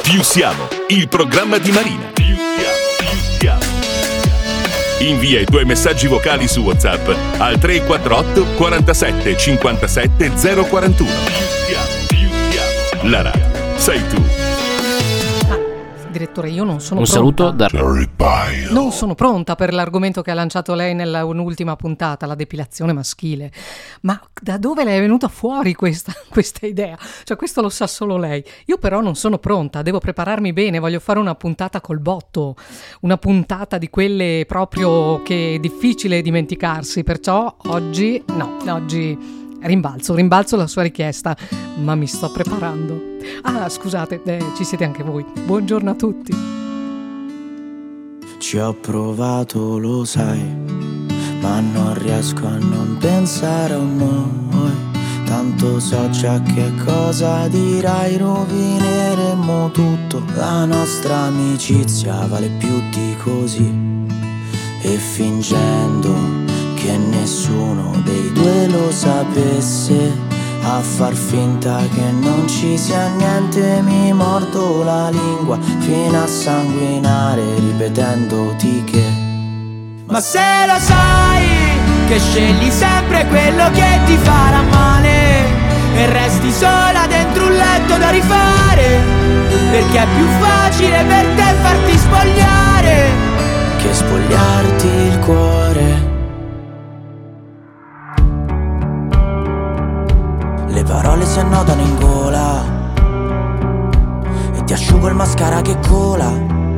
Più siamo, il programma di Marina. Più siamo. Invia i tuoi messaggi vocali su WhatsApp al 348 47 57 041. Più siamo. La radio sei tu. Direttore, io non sono Un pronta. saluto da Non sono pronta per l'argomento che ha lanciato lei nell'ultima puntata, la depilazione maschile. Ma da dove le è venuta fuori questa idea? Cioè, questo lo sa solo lei. Io però non sono pronta, devo prepararmi bene, voglio fare una puntata col botto, una puntata di quelle proprio che è difficile dimenticarsi, perciò oggi rimbalzo la sua richiesta, ma mi sto preparando. Ah, scusate, ci siete anche voi. Buongiorno a tutti. Ci ho provato, lo sai, ma non riesco a non pensare a noi. Tanto so già che cosa dirai, rovineremo tutto. La nostra amicizia vale più di così. E fingendo che nessuno dei due lo sapesse, a far finta che non ci sia niente, mi mordo la lingua fino a sanguinare ripetendoti che ma se lo sai che scegli sempre quello che ti farà male e resti sola dentro un letto da rifare, perché è più facile per te farti spogliare che spogliarti il cuore. Le parole si annodano in gola e ti asciugo il mascara che cola.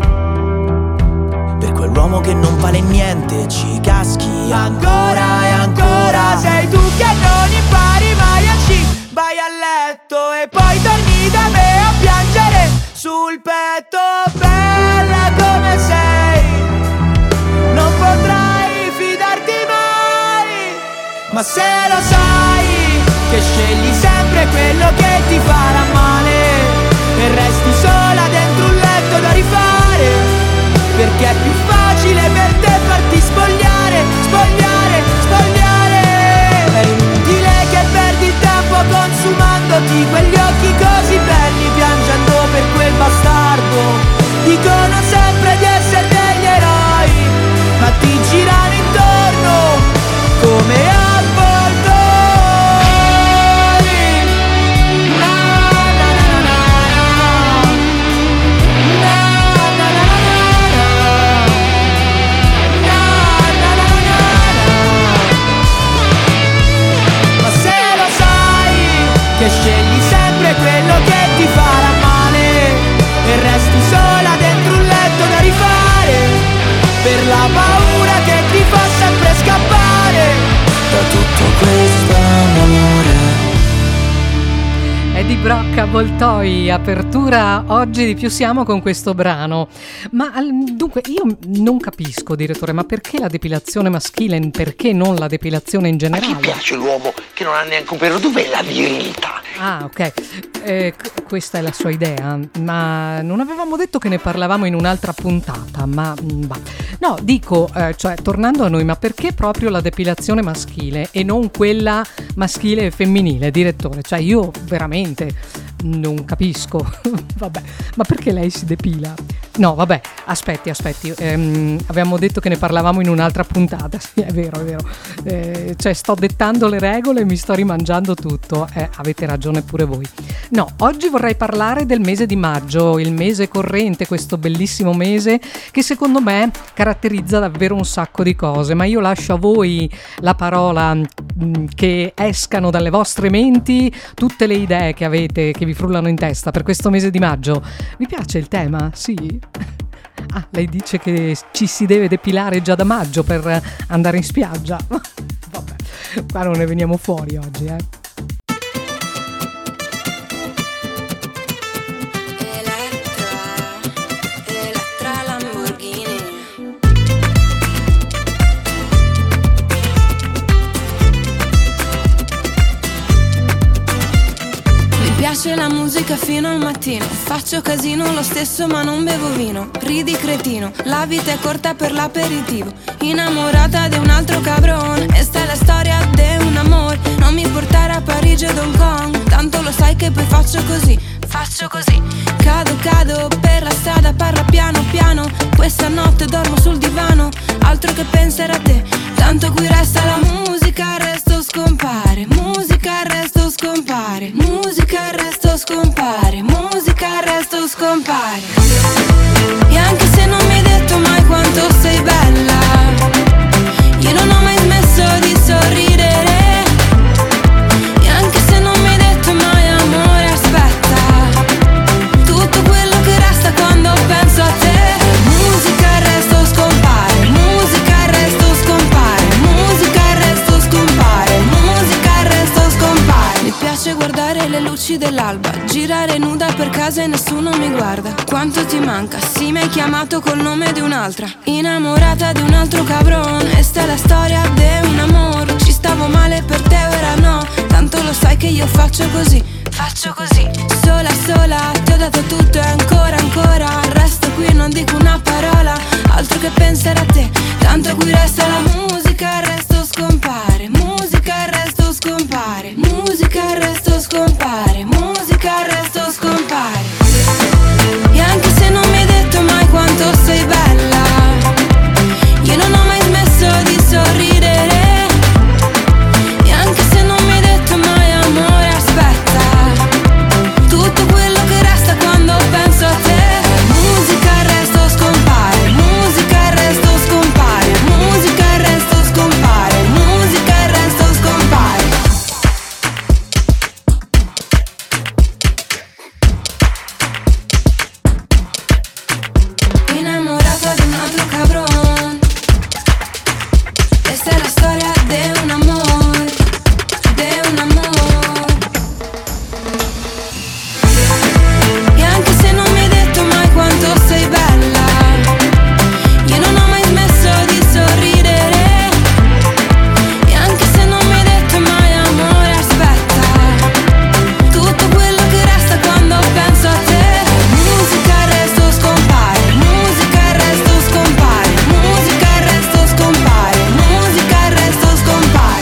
Per quell'uomo che non vale niente ci caschi ancora e ancora. Sei tu che non impari mai a vai a letto e poi torni da me a piangere sul petto. Bella come sei, non potrai fidarti mai, ma se lo sai che scegli sempre quello che ti farà male e resti sola dentro un letto da rifare, perché è più facile per te farti spogliare, spogliare, spogliare. È inutile che perdi il tempo consumandoti quegli occhi così belli, piangendo per quel bastardo. Dicono sempre di essere degli eroi, ma ti girano intorno come avvoltoi. Che scegli sempre quello che ti farà male e resti sola dentro un letto da rifare, per la paura che ti fa sempre scappare da tutto questo amore. Eddie Brock, Avvoltoi, apertura oggi di Più siamo con questo brano. Ma dunque io non capisco, direttore, ma perché la depilazione maschile, perché non la depilazione in generale? Mi piace l'uomo che non ha neanche un pelo, dov'è la virilità? Ah, ok, questa è la sua idea, ma non avevamo detto che ne parlavamo in un'altra puntata, ma no, dico, cioè tornando a noi, ma perché proprio la depilazione maschile e non quella maschile e femminile, direttore? Cioè io veramente non capisco. Vabbè, ma perché lei si depila? No, vabbè, aspetti, avevamo detto che ne parlavamo in un'altra puntata. Sì, è vero, cioè sto dettando le regole e mi sto rimangiando tutto. Avete ragione pure voi. No, oggi vorrei parlare del mese di maggio, il mese corrente, questo bellissimo mese che secondo me caratterizza davvero un sacco di cose, ma io lascio a voi la parola, che escano dalle vostre menti tutte le idee che avete, che vi frullano in testa per questo mese di maggio. Vi piace il tema? Sì? Ah, lei dice che ci si deve depilare già da maggio per andare in spiaggia. Vabbè, qua non ne veniamo fuori oggi, Elettra Lamborghini. Mi piace la musica fino al mattino, faccio casino lo stesso ma non bevo vino. Ridi cretino, la vita è corta per l'aperitivo, innamorata di un altro cabrone. E sta è la storia di un amore, non mi portare a Parigi o Hong Kong, tanto lo sai che poi faccio così, cado che penserà a te. Tanto qui resta la musica, il resto scompare. Musica, il resto scompare. Musica, il resto scompare. Musica, il resto scompare. E anche se non mi hai detto mai quanto sei bella, io non ho mai smesso di sorridere. E anche se non mi hai detto mai amore, aspetta, tutto quello che resta quando penso a te. Musica, il resto scompare. Musica, il resto scompare. Musica, il resto scompare. Musica, il resto scompare. Mi piace guardare le luci dell'alba, girare nuda per casa e nessuno mi guarda. Quanto ti manca? Sì, mi hai chiamato col nome di un'altra, innamorata di un altro cabron. E sta è la storia di un amore. Ci stavo male per te, ora no. Tanto lo sai che io faccio così, faccio così. Sola, sola, ti ho dato tutto e ancora, ancora resto qui, non dico una parola, altro che pensare a te. Tanto qui resta la musica, il resto scompare. Musica, il resto scompare. Musica, il resto scompare. Musica, il resto scompare. E anche se non mi hai detto mai quanto sei bella, io non ho mai smesso di sorridere. E anche se non mi hai detto mai amore, aspetta, tutto quello che resta quando penso a te. Musica, il resto scompare. Musica, il resto scompare. Musica, il resto scompare. Musica, il resto scompare. Innamorata di un altro cabron. Questa è la storia di un amore, di un amore. E anche se non mi hai detto mai quanto sei bella, io non ho mai smesso di sorridere. E anche se non mi hai detto mai amore, aspetta, tutto quello che resta quando penso a te. Musica, il resto scompare. Musica, il resto scompare. Musica, il resto scompare. Musica, il resto scompare.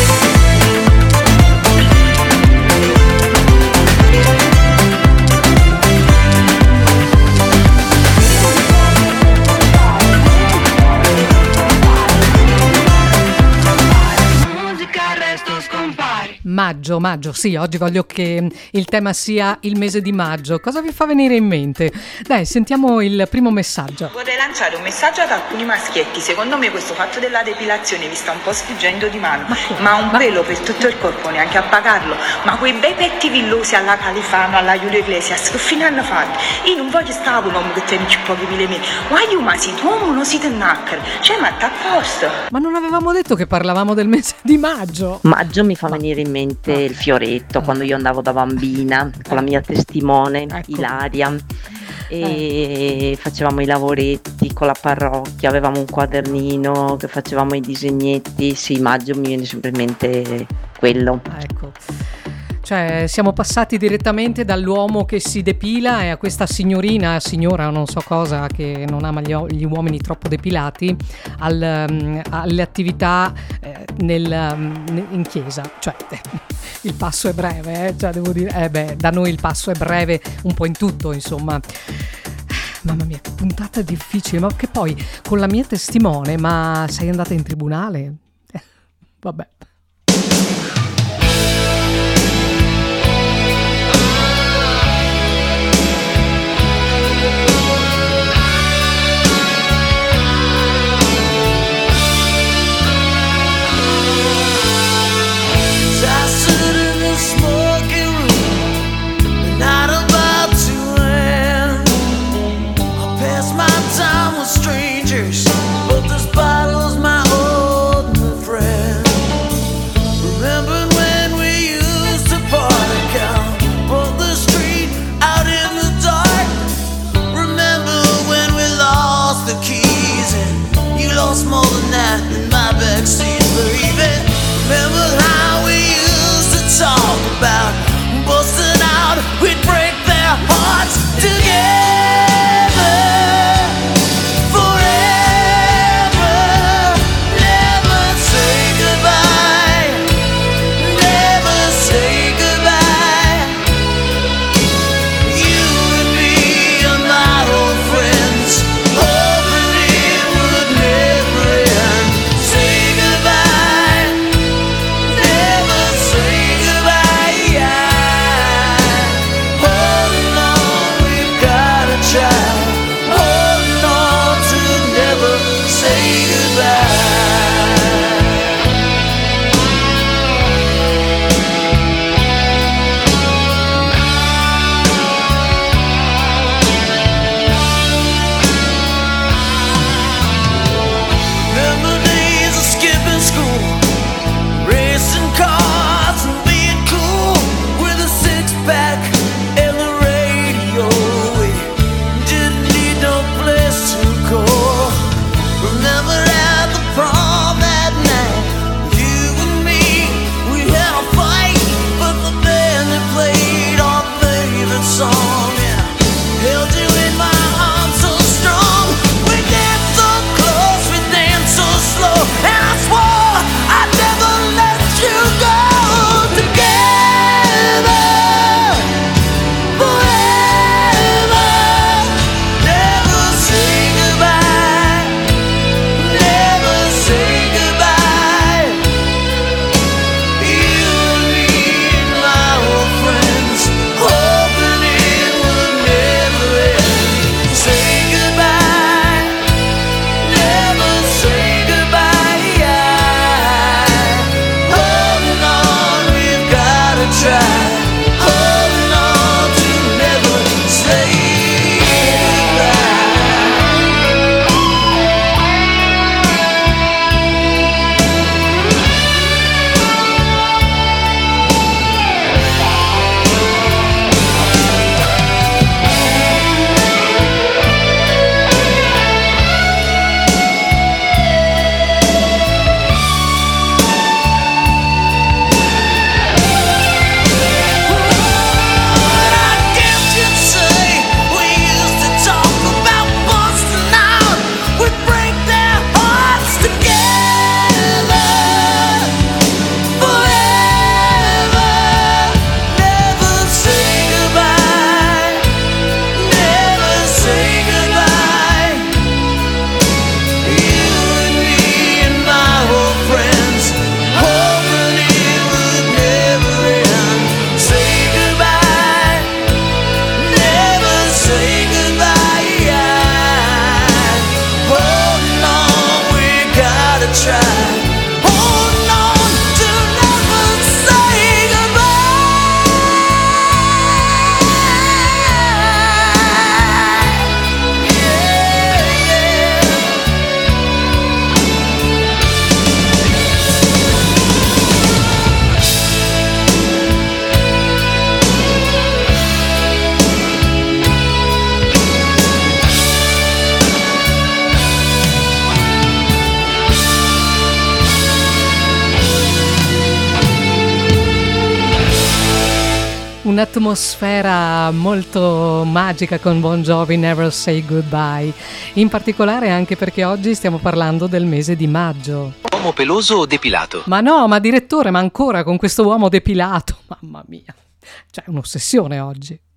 Musica, il resto scompare. Maggio, sì, oggi voglio che il tema sia il mese di maggio. Cosa vi fa venire in mente? Dai, sentiamo il primo messaggio. Vorrei lanciare un messaggio ad alcuni maschietti. Secondo me questo fatto della depilazione vi sta un po' sfuggendo di mano. Ma un pelo per tutto il corpo, neanche a pagarlo. Ma quei bei petti villosi alla Califano, alla Julio Iglesias, che fine hanno fatto? Io non voglio stare un uomo che tiene pochi pile meno. Ma io, ma si uomo non si tennacchere. Cioè, ma sta a posto. Ma non avevamo detto che parlavamo del mese di maggio? Maggio mi fa venire in mente il fioretto, quando io andavo da bambina con la mia testimone, Ecco. Ilaria, e facevamo i lavoretti con la parrocchia, avevamo un quadernino che facevamo i disegnetti. Sì, maggio mi viene sempre in mente quello. Ecco. Cioè, siamo passati direttamente dall'uomo che si depila e a questa signora, non so cosa, che non ama gli uomini troppo depilati, alle attività in chiesa. Cioè, il passo è breve, cioè, devo dire, da noi il passo è breve un po' in tutto, insomma. Mamma mia, che puntata difficile, ma che poi con la mia testimone, ma sei andata in tribunale? Vabbè. Strangers, but this bottle's my only friend. try, holding on to never say goodbye. Un'atmosfera molto magica con Bon Jovi, Never Say Goodbye, in particolare anche perché oggi stiamo parlando del mese di maggio. Uomo peloso o depilato? Ma no, ma direttore, ma ancora con questo uomo depilato, mamma mia, cioè un'ossessione oggi.